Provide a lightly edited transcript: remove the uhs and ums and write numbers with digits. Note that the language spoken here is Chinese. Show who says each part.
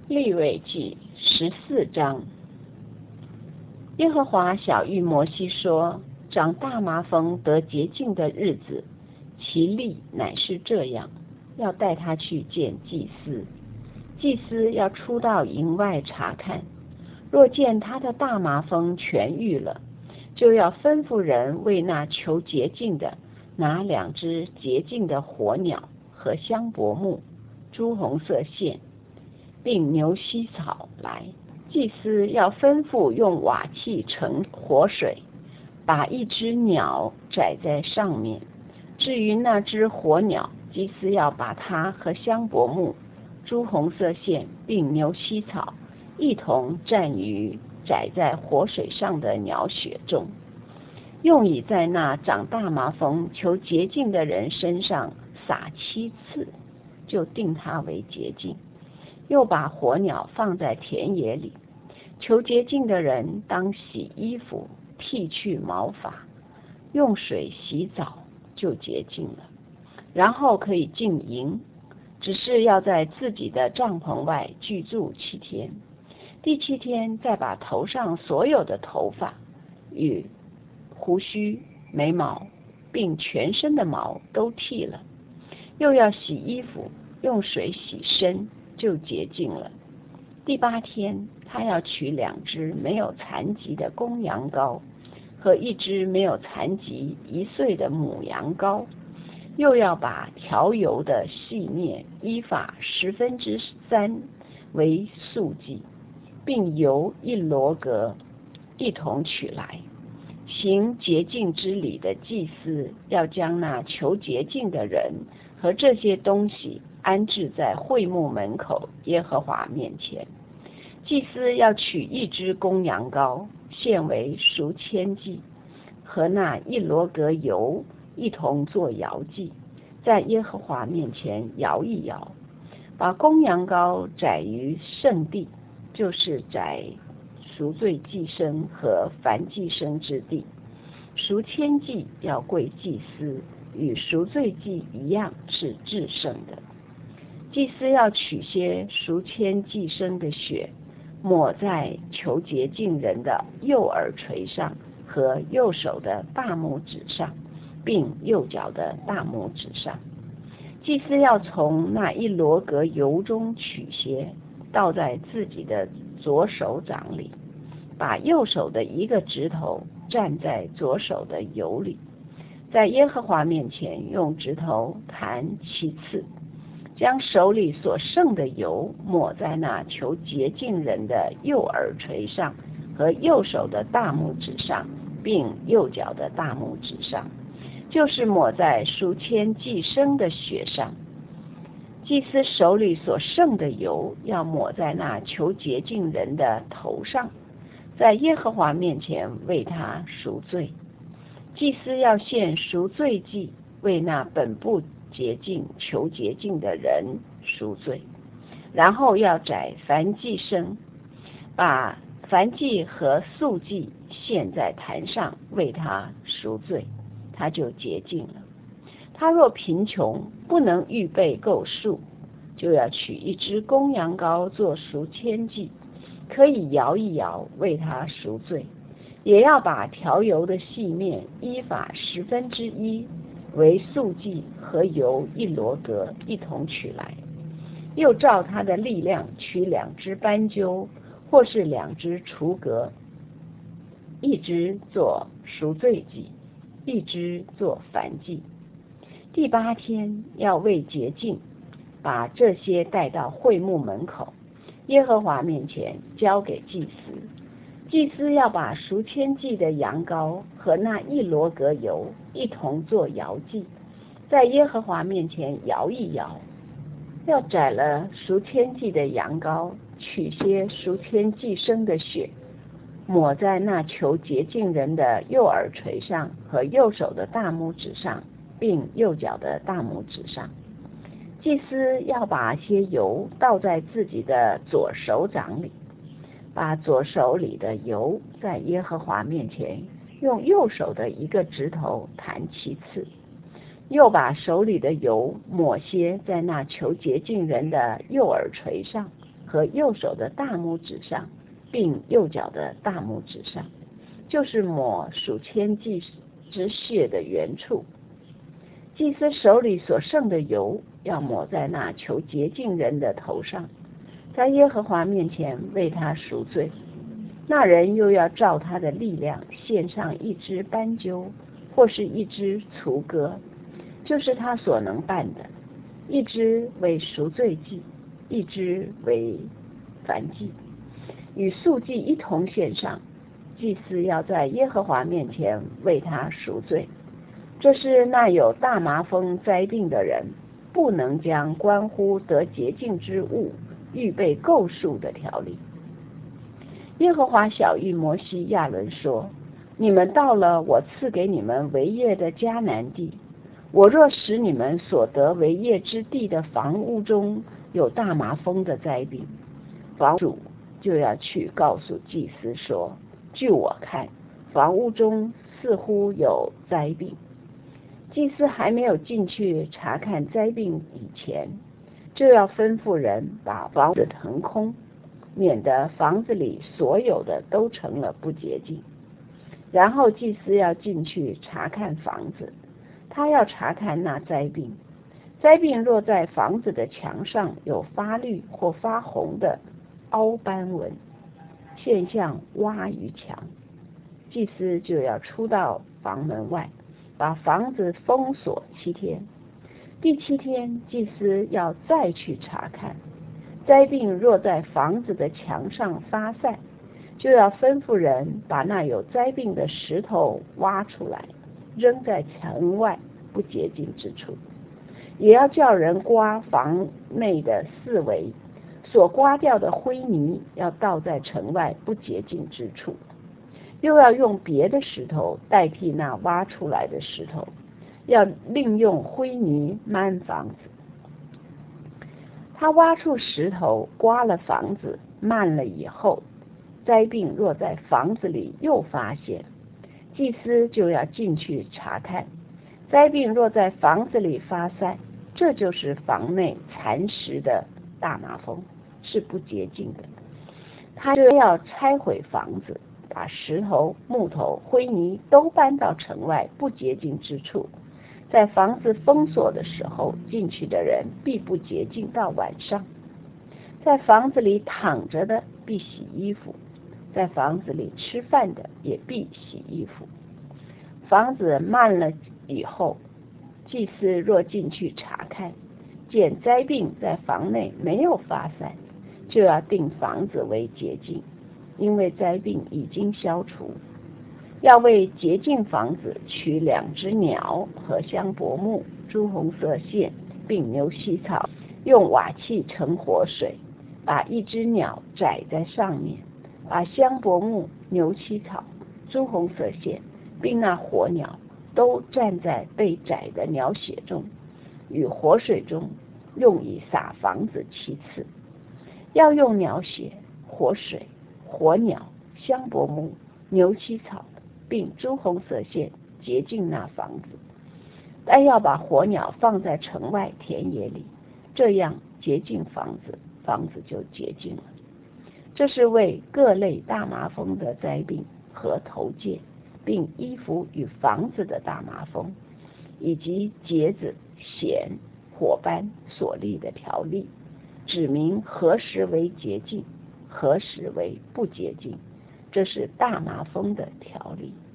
Speaker 1: 利未记14章。耶和华晓谕摩西说：长大麻风得洁净的日子，其例乃是这样，要带他去见祭司。祭司要出到营外查看，若见他的大麻风痊愈了，就要吩咐人为那求洁净的拿2只洁净的火鸟和香柏木、朱红色线，并牛膝草来。祭司要吩咐用瓦器盛活水，把1只鸟宰在上面。至于那只活鸟，祭司要把它和香柏木、朱红色线并牛膝草一同蘸于宰在活水上的鸟血中，用以在那长大麻风求洁净的人身上撒7次，就定他为洁净。又把活鸟放在田野里。求洁净的人当洗衣服，剃去毛发，用水洗澡，就洁净了。然后可以进营，只是要在自己的帐篷外居住7天。第7天再把头上所有的头发与胡须、眉毛并全身的毛都剃了。又要洗衣服，用水洗身，就洁净了。第8天，他要取2只没有残疾的公羊羔和1只没有残疾1岁的母羊羔，又要把调油的细面依法3/10为素祭，并油1罗革一同取来。行洁净之礼的祭司要将那求洁净的人和这些东西安置在会幕门口耶和华面前。祭司要取1只公羊羔，献为赎愆祭，和那1罗革油一同做摇祭，在耶和华面前摇一摇。把公羊羔宰于圣地，就是宰赎罪祭牲和燔祭牲之地。赎愆祭要归祭司，与赎罪祭一样是至圣的。祭司要取些赎愆祭牲的血，抹在求洁净人的右耳垂上和右手的大拇指上，并右脚的大拇指上。祭司要从那1罗革油中取些，倒在自己的左手掌里，把右手的1个指头蘸在左手的油里，在耶和华面前用指头弹7次，将手里所剩的油抹在那求洁净人的右耳垂上和右手的大拇指上，并右脚的大拇指上，就是抹在赎愆祭牲的血上。祭司手里所剩的油要抹在那求洁净人的头上，在耶和华面前为他赎罪。祭司要献赎罪祭，为那本不洁净求洁净的人赎罪。然后要宰燔祭牲，把燔祭和素祭献在坛上，为他赎罪，他就洁净了。他若贫穷，不能预备够数，就要取1只公羊羔做赎愆祭，可以摇一摇，为他赎罪。也要把调油的细面依法1/10为素祭，和油1罗革一同取来。又照他的力量取2只斑鸠，或是2只雏鸽，1只做赎罪祭，1只做燔祭。第8天要为洁净，把这些带到会幕门口耶和华面前，交给祭司。祭司要把赎愆祭的羊羔和那1罗革油一同做摇祭，在耶和华面前摇一摇。要宰了赎愆祭的羊羔，取些赎愆祭牲的血，抹在那求洁净人的右耳垂上和右手的大拇指上，并右脚的大拇指上。祭司要把些油倒在自己的左手掌里，把左手里的油在耶和华面前用右手的1个指头弹7次，又把手里的油抹些在那求洁净人的右耳垂上和右手的大拇指上，并右脚的大拇指上，就是抹数千计之血的原处。祭司手里所剩的油要抹在那求洁净人的头上，在耶和华面前为他赎罪。那人又要照他的力量献上一只斑鸠，或是一只雏鸽，就是他所能办的，一只为赎罪祭，一只为燔祭，与素祭一同献上。祭司要在耶和华面前为他赎罪。这是那有大麻风灾病的人不能将关乎得洁净之物预备够数的条例。耶和华晓谕摩西亚伦说：你们到了我赐给你们为业的迦南地，我若使你们所得为业之地的房屋中有大麻风的灾病，房主就要去告诉祭司说：据我看，房屋中似乎有灾病。祭司还没有进去查看灾病以前，就要吩咐人把房子腾空，免得房子里所有的都成了不洁净。然后祭司要进去查看房子，他要查看那灾病。灾病若在房子的墙上有发绿或发红的凹斑纹，现象洼于墙，祭司就要出到房门外，把房子封锁7天。第7天，祭司要再去查看。灾病若在房子的墙上发散，就要吩咐人把那有灾病的石头挖出来，扔在城外不洁净之处。也要叫人刮房内的四围，所刮掉的灰泥要倒在城外不洁净之处。又要用别的石头代替那挖出来的石头，要另用灰泥漫房子。他挖出石头，刮了房子，漫了以后，灾病若在房子里又发现，祭司就要进去查看。灾病若在房子里发散，这就是房内蚕食的大麻风，是不洁净的。他就要拆毁房子，把石头、木头、灰泥都搬到城外不洁净之处。在房子封锁的时候，进去的人必不洁净到晚上。在房子里躺着的必洗衣服，在房子里吃饭的也必洗衣服。房子漫了以后，祭司若进去查看，见灾病在房内没有发散，就要定房子为洁净，因为灾病已经消除。要为洁净房子取2只鸟和香柏木、朱红色线，并牛膝草，用瓦器盛活水，把1只鸟宰在上面，把香柏木、牛膝草、朱红色线，并那活鸟都蘸在被宰的鸟血中，与活水中，用以洒房子7次。要用鸟血、活水、活鸟、香柏木、牛膝草并朱红色线洁净那房子，但要把活鸟放在城外田野里，这样洁净房子，房子就洁净了。这是为各类大麻风的灾病和头疥，并衣服与房子的大麻风，以及疖子、癣、火斑所立的条例，指明何时为洁净，何时为不洁净。这是大麻风的条例。